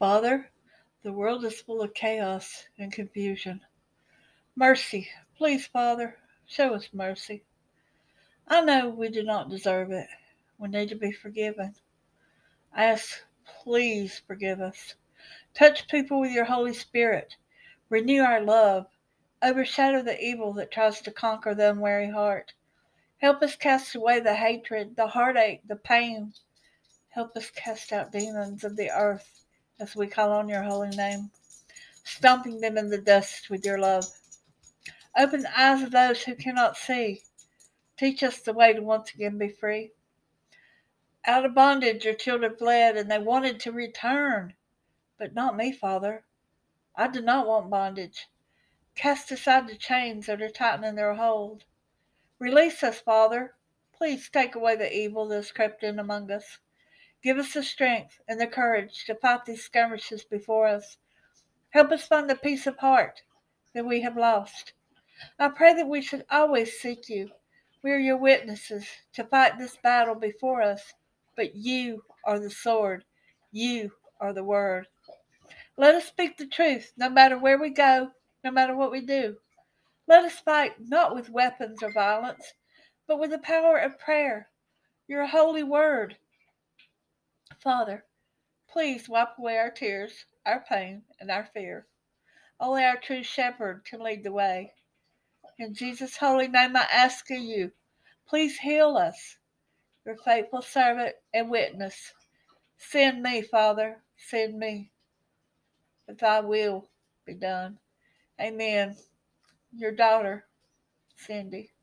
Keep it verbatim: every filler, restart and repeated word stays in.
Father, the world is full of chaos and confusion. Mercy, please, Father, show us mercy. I know we do not deserve it. We need to be forgiven. I ask, please forgive us. Touch people with your Holy Spirit. Renew our love. Overshadow the evil that tries to conquer the unwary heart. Help us cast away the hatred, the heartache, the pain. Help us cast out demons of the earth as we call on your holy name, stomping them in the dust with your love. Open the eyes of those who cannot see. Teach us the way to once again be free. Out of bondage your children fled, and they wanted to return. But not me, Father. I do not want bondage. Cast aside the chains that are tightening their hold. Release us, Father. Please take away the evil that has crept in among us. Give us the strength and the courage to fight these skirmishes before us. Help us find the peace of heart that we have lost. I pray that we should always seek you. We are your witnesses to fight this battle before us, but you are the sword. You are the word. Let us speak the truth no matter where we go, no matter what we do. Let us fight not with weapons or violence, but with the power of prayer, your holy word. Father, please wipe away our tears, our pain, and our fear. Only our true shepherd can lead the way. In Jesus' holy name I ask of you, please heal us, your faithful servant and witness. Send me, Father, send me, that thy will be done. Amen. Your daughter, Cindy.